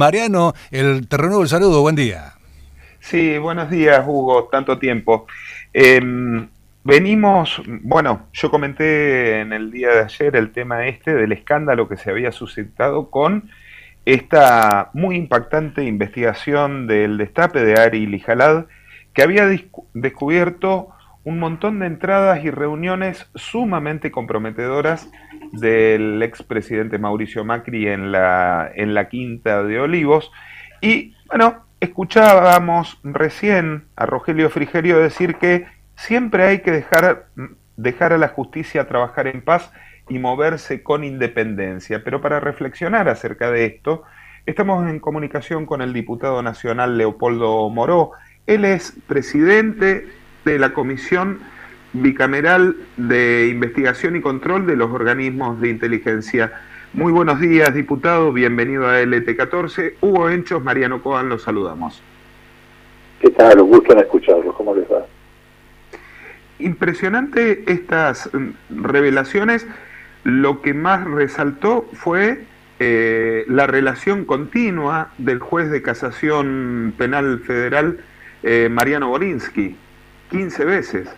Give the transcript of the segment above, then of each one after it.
Mariano, te renuevo el saludo, buen día. Sí, buenos días, Hugo, tanto tiempo. Venimos, bueno, yo comenté en el día de ayer el tema este del escándalo que se había suscitado con esta muy impactante investigación del destape de Ari Lijalad, que había descubierto un montón de entradas y reuniones sumamente comprometedoras del expresidente Mauricio Macri en la Quinta de Olivos. Y bueno, escuchábamos recién a Rogelio Frigerio decir que siempre hay que dejar a la justicia trabajar en paz y moverse con independencia. Pero para reflexionar acerca de esto, estamos en comunicación con el diputado nacional Leopoldo Moró. Él es presidente de la Comisión Bicameral de Investigación y Control de los Organismos de Inteligencia. Muy buenos días, diputado. Bienvenido a LT14. Hugo Henchos, Mariano Coan, los saludamos. ¿Qué tal? Un gusto en escucharlos. ¿Cómo les va? Impresionante estas revelaciones. Lo que más resaltó fue la relación continua del juez de casación penal federal, Mariano Borinsky, 15 veces.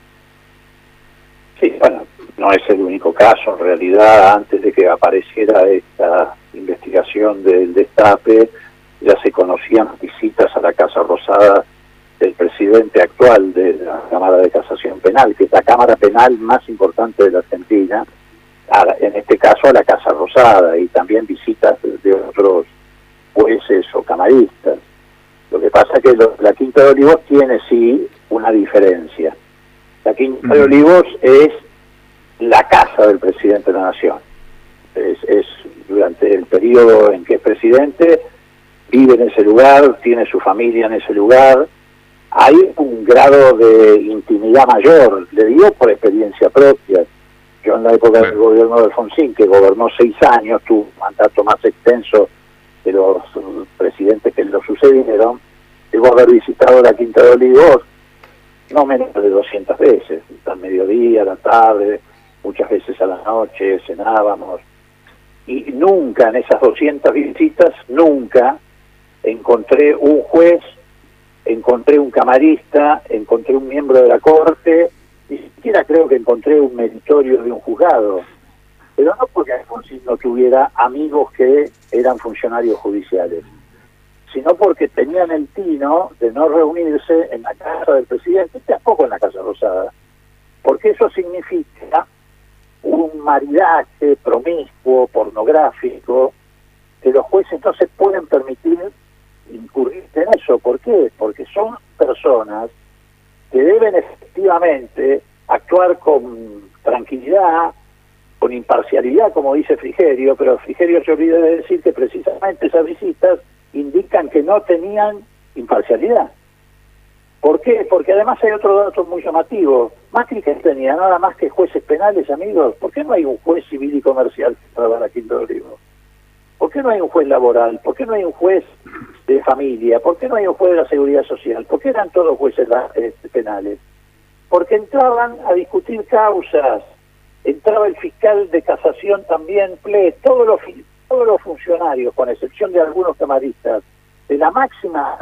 Sí, bueno, no es el único caso. En realidad, antes de que apareciera esta investigación del destape, ya se conocían visitas a la Casa Rosada del presidente actual de la Cámara de Casación Penal, que es la Cámara Penal más importante de la Argentina, en este caso a la Casa Rosada, y también visitas de otros jueces o camaristas. Lo que pasa es que la Quinta de Olivos tiene sí una diferencia. La Quinta de Olivos es la casa del presidente de la Nación. Es durante el periodo en que es presidente, vive en ese lugar, tiene su familia en ese lugar. Hay un grado de intimidad mayor, le digo por experiencia propia. Yo en la época del gobierno de Alfonsín, que gobernó 6 años, tuvo un mandato más extenso de los presidentes que lo sucedieron, debo haber visitado la Quinta de Olivos no menos de 200 veces, al mediodía, a la tarde, muchas veces a la noche, cenábamos. Y nunca en esas 200 visitas, nunca encontré un juez, encontré un camarista, encontré un miembro de la corte, ni siquiera creo que encontré un meritorio de un juzgado. Pero no porque Alfonsín no tuviera amigos que eran funcionarios judiciales, sino porque tenían el tino de no reunirse en la casa del presidente, tampoco en la Casa Rosada, porque eso significa un maridaje promiscuo, pornográfico, que los jueces no se pueden permitir incurrir en eso. ¿Por qué? Porque son personas que deben efectivamente actuar con tranquilidad, con imparcialidad, como dice Frigerio, pero Frigerio se olvida de decir que precisamente esas visitas indican que no tenían imparcialidad. ¿Por qué? Porque además hay otro dato muy llamativo. Macri que tenía nada más que jueces penales, amigos. ¿Por qué no hay un juez civil y comercial para la Quinta de Olivos? ¿Por qué no hay un juez laboral? ¿Por qué no hay un juez de familia? ¿Por qué no hay un juez de la seguridad social? ¿Por qué eran todos jueces penales? Porque entraban a discutir causas. Entraba el fiscal de casación también, todos los funcionarios, con excepción de algunos camaristas, de la máxima,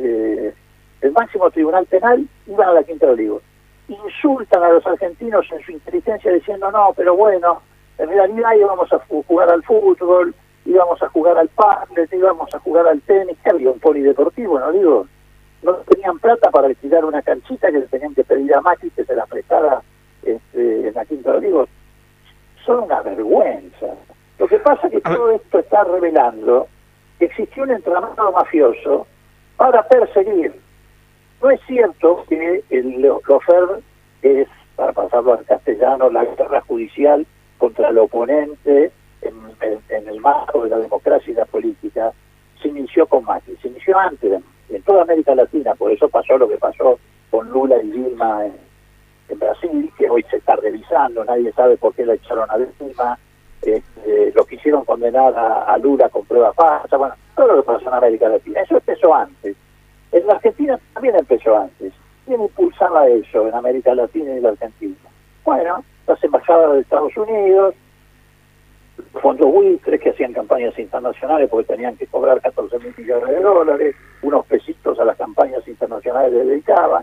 el máximo tribunal penal, iban a la Quinta de Olivos. Insultan a los argentinos en su inteligencia diciendo, no, pero bueno, en realidad íbamos a jugar al fútbol, íbamos a jugar al pádel, íbamos a jugar al tenis, que había un polideportivo, ¿no digo? No tenían plata para alquilar una canchita que le tenían que pedir a Macri que se la prestara en la Quinta de Olivos. Son una vergüenza. Lo que pasa es que todo esto está revelando que existió un entramado mafioso para perseguir. No es cierto que el lofer es, para pasarlo al castellano, la guerra judicial contra el oponente en el marco de la democracia y la política. Se inició con Macri, se inició antes, en toda América Latina. Por eso pasó lo que pasó con Lula y Dilma en Brasil, que hoy se está revisando, nadie sabe por qué la echaron a Dilma, lo quisieron condenar a Lula con prueba falsa, bueno, todo lo que pasó en América Latina, eso empezó antes. En la Argentina también empezó antes. ¿Quién impulsaba eso en América Latina y en la Argentina? Bueno, las embajadas de Estados Unidos, fondos buitres que hacían campañas internacionales porque tenían que cobrar 14.000 millones de dólares, unos pesitos a las campañas internacionales le dedicaban.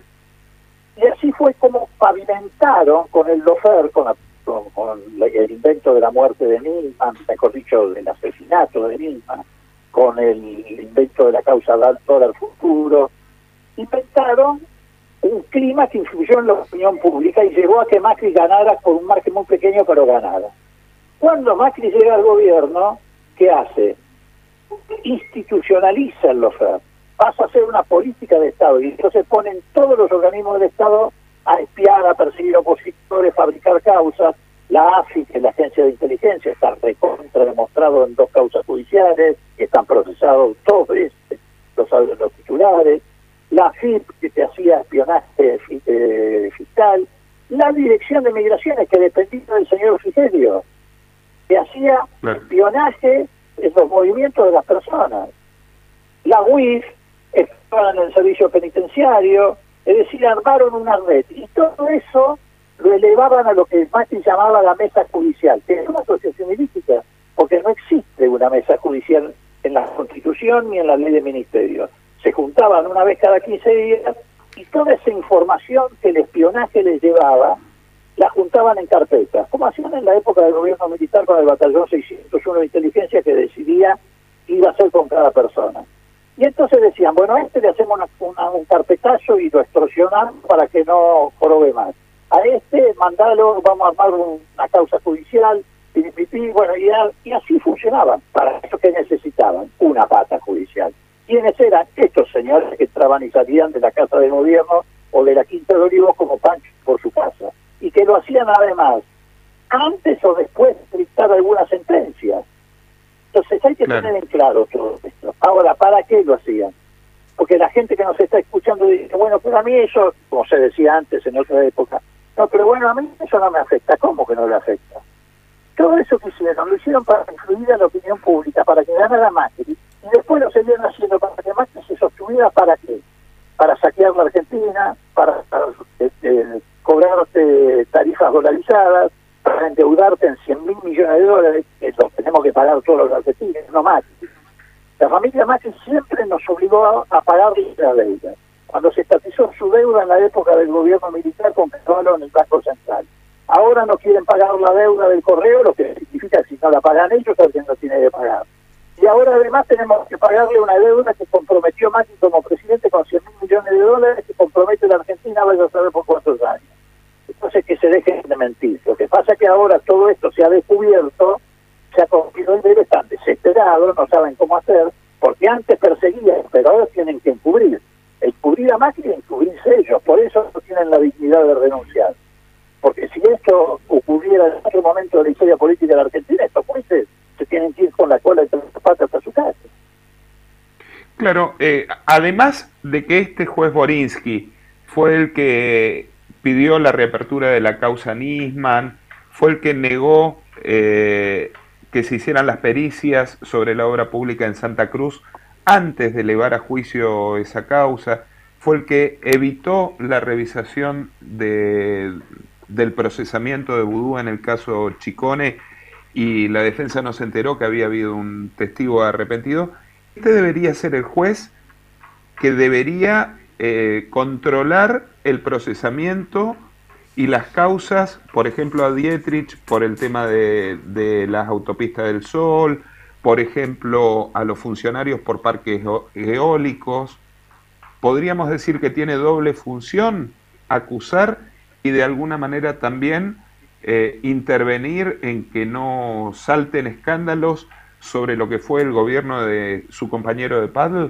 Y así fue como pavimentaron con el lofer, con el invento de la muerte de Milman, mejor dicho, del asesinato de Milman, con el invento de la causa dólar futuro, inventaron un clima que influyó en la opinión pública y llevó a que Macri ganara por un margen muy pequeño, pero ganara. Cuando Macri llega al gobierno, ¿qué hace? Institucionaliza el lofer, pasa a ser una política de Estado, y entonces ponen todos los organismos del Estado a espiar, a perseguir opositores, fabricar causas. La AFI, que es la agencia de inteligencia, está recontra demostrado en 2 causas judiciales, están procesados todos los titulares. La FIP, que te hacía espionaje fiscal. La Dirección de Migraciones, que dependía del señor Frigerio, que hacía espionaje en los movimientos de las personas. La UIF, estaban en el servicio penitenciario, es decir, armaron una red. Y todo eso lo elevaban a lo que Macri llamaba la mesa judicial, que es una asociación ilícita, porque no existe una mesa judicial en la Constitución ni en la ley de ministerios. Se juntaban una vez cada 15 días y toda esa información que el espionaje les llevaba, la juntaban en carpetas, como hacían en la época del gobierno militar con el batallón 601 de inteligencia, que decidía qué iba a hacer con cada persona. Y entonces decían, bueno, a este le hacemos un carpetazo y lo extorsionamos para que no jorobe más. A este, mandalo, vamos a armar una causa judicial, bueno, y así funcionaban. Para eso que necesitaban, una pata judicial. ¿Quiénes eran? Estos señores que entraban y salían de la Casa de Gobierno o de la Quinta de Olivos como Pancho por su casa. Y que lo hacían además, antes o después de dictar alguna sentencia. Entonces hay que tener en claro todo esto. Ahora, ¿para qué lo hacían? Porque la gente que nos está escuchando dice, bueno, pero a mí eso, como se decía antes en otra época, no, pero bueno, a mí eso no me afecta. ¿Cómo que no le afecta? Todo eso que hicieron, lo hicieron para influir en la opinión pública, para que ganara Macri, y después lo seguían haciendo para que Macri se sostuviera. ¿Para qué? Para saquear la Argentina, para cobrarte tarifas dolarizadas, para endeudarte en 100.000 millones de dólares, que los tenemos que pagar todos los argentinos, no Macri. La familia Macri siempre nos obligó a pagar la deuda. Cuando se estatizó su deuda en la época del gobierno militar, compraron en el Banco Central. Ahora no quieren pagar la deuda del correo, lo que significa que si no la pagan ellos, alguien no tiene que pagar. Y ahora además tenemos que pagarle una deuda que comprometió Macri como presidente con 100.000 millones de dólares, que compromete la Argentina, vaya a saber por cuántos años. Entonces que se dejen de mentir. Lo que pasa es que ahora todo esto se ha descubierto, se ha cogido el deber, están desesperados, no saben cómo hacer, porque antes perseguían, pero ahora tienen que encubrir. Encubrir a Macri y encubrirse ellos, por eso no tienen la dignidad de renunciar. Porque si esto ocurriera en otro momento de la historia política de la Argentina, estos jueces se tienen que ir con la cola entre las patas hasta su casa. Claro, además de que este juez Borinsky fue el que pidió la reapertura de la causa Nisman, fue el que negó que se hicieran las pericias sobre la obra pública en Santa Cruz antes de elevar a juicio esa causa, fue el que evitó la revisación del procesamiento de Vudú en el caso Chicone, y la defensa no se enteró que había habido un testigo arrepentido. Este debería ser el juez que debería controlar el procesamiento y las causas, por ejemplo a Dietrich por el tema de las autopistas del Sol, por ejemplo a los funcionarios por parques eólicos. Podríamos decir que tiene doble función: acusar y de alguna manera también intervenir en que no salten escándalos sobre lo que fue el gobierno de su compañero de Padel.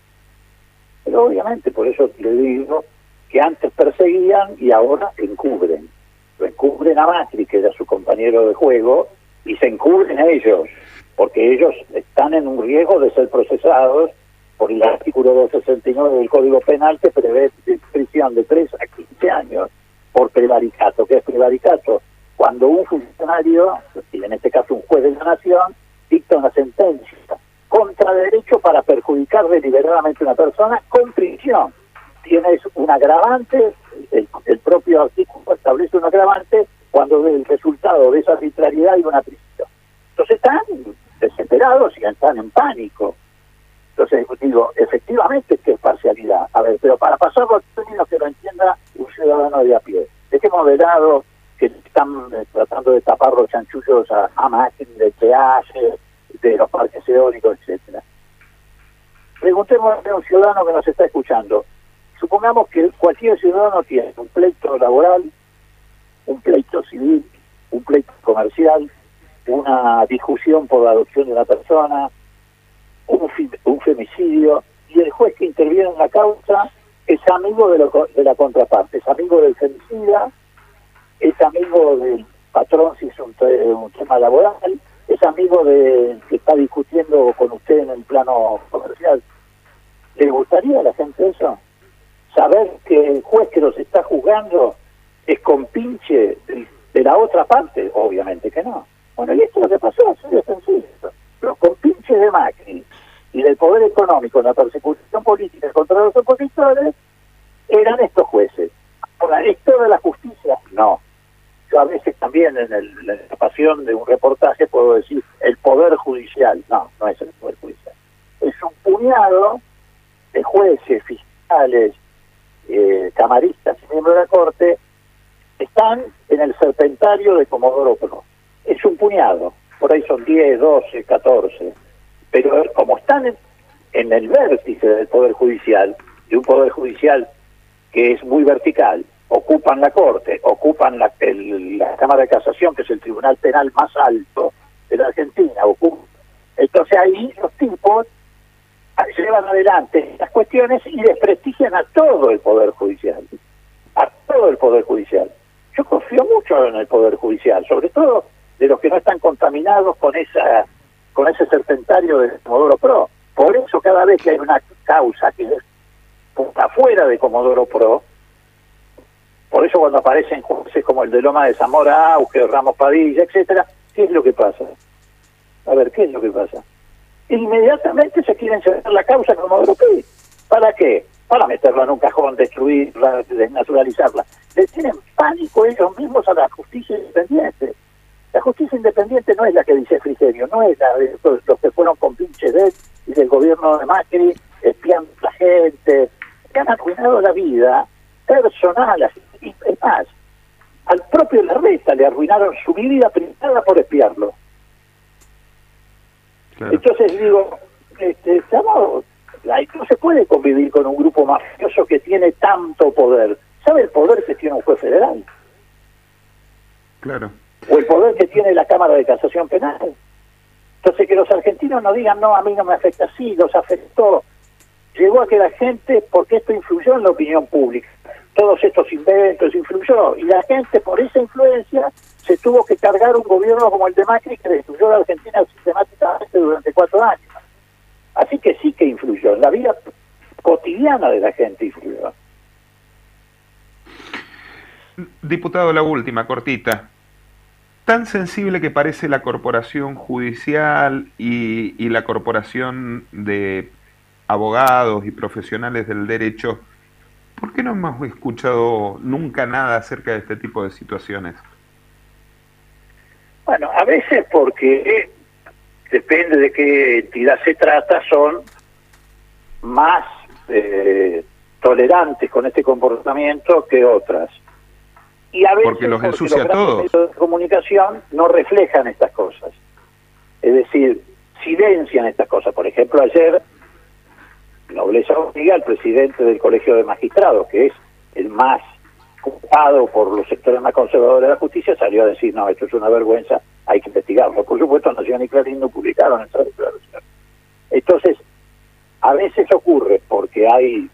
Pero obviamente, por eso le digo que antes perseguían y ahora encubren. Lo encubren a Macri, que era su compañero de juego, y se encubren a ellos, porque ellos están en un riesgo de ser procesados por el artículo 269 del Código Penal, que prevé prisión de 3 a 15 años por prevaricato. ¿Qué es prevaricato? Cuando un funcionario, y en este caso un juez de la nación, dicta una sentencia contra derecho para perjudicar deliberadamente a una persona con prisión. Tienes un agravante, el propio artículo establece un agravante cuando el resultado de esa arbitrariedad hay una prisión. Entonces están desesperados y están en pánico. Entonces digo, efectivamente, ¿qué es parcialidad? A ver, pero para pasarlo a términos que lo entienda un ciudadano de a pie. Dejemos de lado que están tratando de tapar los chanchullos a Macri, de peaje, de los parques eólicos, etcétera. Preguntémosle a un ciudadano que nos está escuchando. Supongamos que cualquier ciudadano tiene un pleito laboral, un pleito civil, un pleito comercial, una discusión por la adopción de una persona, un femicidio, y el juez que interviene en la causa es amigo de la contraparte, es amigo del femicida, es amigo del patrón si es un tema laboral, es amigo del que está discutiendo con usted en el plano comercial. ¿Le gustaría a la gente eso? Saber que el juez que los está juzgando es compinche de la otra parte, obviamente que no. Bueno, y esto es lo que pasó, así de sencillo. Los compinches de Macri y del poder económico en la persecución política contra los opositores eran estos jueces. Ahora, ¿esto de la justicia? No. Yo a veces también en la pasión de un reportaje puedo decir el poder judicial. No, no es el poder judicial. Es un puñado de jueces, fiscales, camaristas y miembros de la Corte están en el serpentario de Comodoro Pro. Es un puñado, por ahí son 10, 12, 14, pero como están en el vértice del Poder Judicial, de un Poder Judicial que es muy vertical, ocupan la Corte, ocupan la Cámara de Casación, que es el tribunal penal más alto de la Argentina, entonces ahí los tipos llevan adelante estas cuestiones y desprestigian a todo el Poder Judicial, a todo el Poder Judicial. Yo confío mucho en el Poder Judicial, sobre todo de los que no están contaminados con ese serpentario de Comodoro Pro. Por eso cada vez que hay una causa que es afuera de Comodoro Pro, por eso cuando aparecen jueces como el de Loma de Zamora, Auge, Ramos Padilla, etcétera, ¿qué es lo que pasa? A ver, ¿qué es lo que pasa? Inmediatamente se quieren cerrar la causa como europeo. ¿Para qué? Para meterla en un cajón, destruirla, desnaturalizarla. Le tienen pánico ellos mismos a la justicia independiente. La justicia independiente no es la que dice Frigerio, no es la de los que fueron con pinche de él y del gobierno de Macri, espiando a la gente, que han arruinado la vida personal. Y es más, al propio Larreta le arruinaron su vida privada por espiarlo. Claro. Entonces digo, no se puede convivir con un grupo mafioso que tiene tanto poder. ¿Sabe el poder que tiene un juez federal? Claro. O el poder que tiene la Cámara de Casación Penal. Entonces que los argentinos no digan, no, a mí no me afecta así, los afectó. Llegó a que la gente, porque esto influyó en la opinión pública, todos estos inventos influyó, y la gente por esa influencia se tuvo que cargar un gobierno como el de Macri que destruyó a la Argentina sistemáticamente durante 4 años. Así que sí que influyó, en la vida cotidiana de la gente influyó. Diputado, la última, cortita. Tan sensible que parece la corporación judicial y la corporación de abogados y profesionales del derecho, ¿por qué no hemos escuchado nunca nada acerca de este tipo de situaciones? Bueno, a veces porque depende de qué entidad se trata, son más tolerantes con este comportamiento que otras. Y a veces porque los ensucia los todos. medios de comunicación no reflejan estas cosas. Es decir, silencian estas cosas. Por ejemplo, ayer, nobleza obliga, al presidente del Colegio de Magistrados, que es el más ocupado por los sectores más conservadores de la justicia, salió a decir, no, esto es una vergüenza, hay que investigarlo. Por supuesto, Nación y Clarín no publicaron esa declaración. Entonces, a veces ocurre porque hay,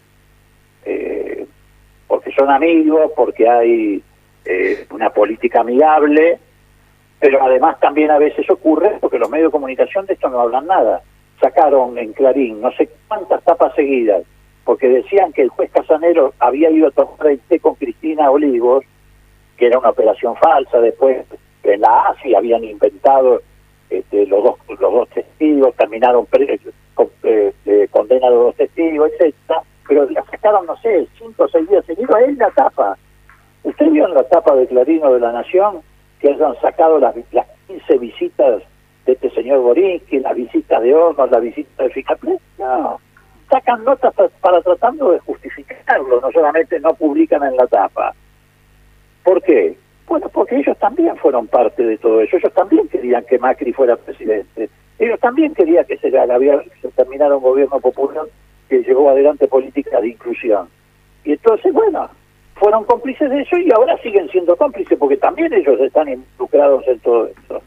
porque son amigos, porque hay una política amigable, pero además también a veces ocurre porque los medios de comunicación de esto no hablan nada. Sacaron en Clarín no sé cuántas tapas seguidas, porque decían que el juez Casanero había ido a tomar el té con Cristina Olivos, que era una operación falsa. Después en la AFI habían inventado los dos testigos, terminaron condena a los 2 testigos, etcétera, pero la sacaron, no sé, 5 o 6 días seguidos, es la tapa. ¿Usted vio en la tapa de Clarín o de La Nación que hayan sacado las 15 visitas de este señor Borinsky, las visitas de Hornos, la visita de Fiscalía, no, sacan notas para tratando de justificarlo, no solamente no publican en la tapa. ¿Por qué? Bueno, porque ellos también fueron parte de todo eso, ellos también querían que Macri fuera presidente, ellos también querían que se terminara un gobierno popular que llevó adelante políticas de inclusión. Y entonces, bueno, fueron cómplices de eso y ahora siguen siendo cómplices porque también ellos están involucrados en todo esto.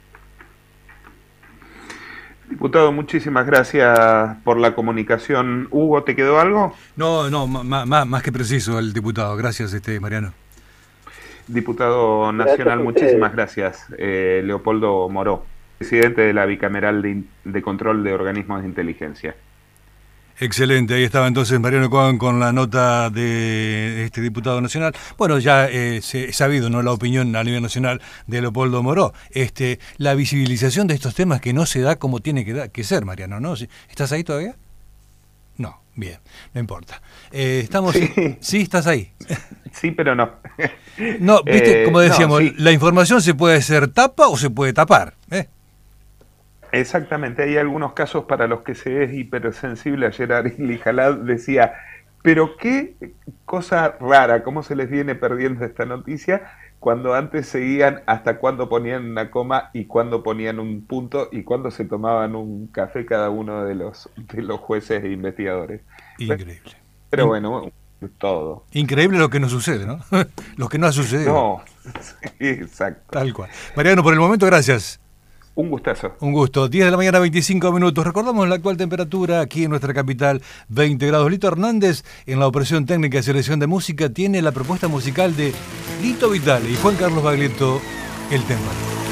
Diputado, muchísimas gracias por la comunicación. Hugo, ¿te quedó algo? No, más que preciso el diputado. Gracias, Mariano. Diputado nacional, muchísimas gracias. Leopoldo Moró, presidente de la Bicameral de Control de Organismos de Inteligencia. Excelente, ahí estaba entonces Mariano Cohen con la nota de este diputado nacional. Bueno, ya se sabido, ¿no?, la opinión a nivel nacional de Leopoldo Moró. La visibilización de estos temas que no se da como tiene que ser, Mariano, ¿no? ¿Estás ahí todavía? No, bien, no importa. Estamos... Sí, estás ahí. Sí, pero no. No, viste, como decíamos, no, sí. La información se puede hacer tapa o se puede tapar, Exactamente, hay algunos casos para los que se es hipersensible. Ayer Arely Jalad decía, pero qué cosa rara, cómo se les viene perdiendo esta noticia, cuando antes seguían hasta cuándo ponían una coma y cuándo ponían un punto y cuándo se tomaban un café cada uno de los jueces e investigadores. Increíble. Pero bueno, todo. Increíble lo que nos sucede, ¿no? Lo que no ha sucedido. No, sí, exacto. Tal cual. Mariano, por el momento, gracias. Un gustazo. Un gusto. 10 de la mañana, 25 minutos. Recordamos la actual temperatura aquí en nuestra capital, 20 grados. Lito Hernández, en la operación técnica de selección de música, tiene la propuesta musical de Lito Vitale y Juan Carlos Baglietto, El Tema.